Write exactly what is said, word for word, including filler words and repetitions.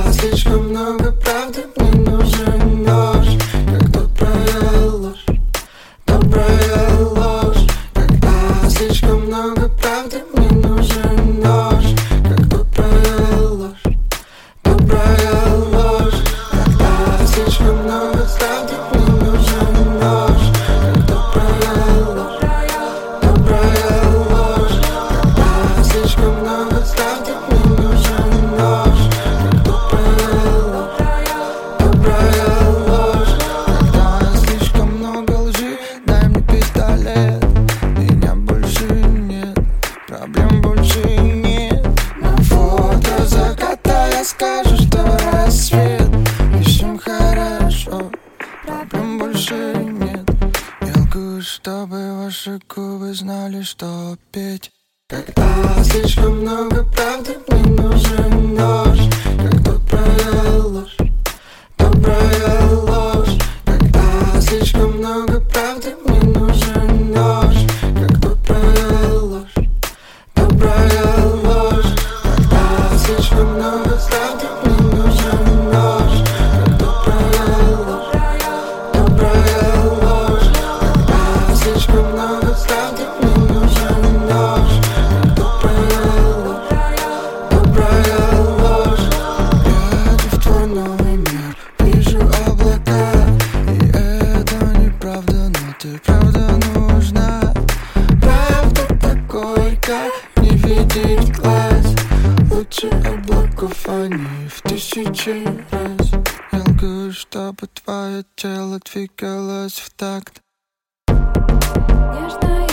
слишком много правды, мне нужен нож. Как добрая ложь, добрая ложь. Когда слишком много правды, мне нужен нож. Как добрая ложь, добрая ложь. Когда слишком много правды, мне нужен нож. Как добрая ложь, добрая ложь. Когда слишком много правды, мне нужен нож. Как добрая ложь, добрая ложь. Когда слишком много лжи, дай мне пистолет. Меня больше нет, проблем больше нет. На фото заката я скажу, что рассвет. И всем хорошо, проблем больше нет. Я лгу, чтобы ваши губы знали, что петь. Когда слишком много правды, мне нужен нож. Как добрая ложь, добрая ложь. Когда слишком много правды, мне нужен нож. Как добрая ложь, добрая ложь. Когда слишком много правды, мне нужен нож. Как добрая ложь, добрая ложь. Когда слишком много правды, мне нужен нож. Как добрая ложь, добрая ложь. Я иду в твой новый мир, вижу облака. И это неправда, но ты правда нужна. Правда так горько, не видеть глаз. Лучше облаков они в тысячи раз. Я лгу, чтобы твое тело двигалось в такт. Нежная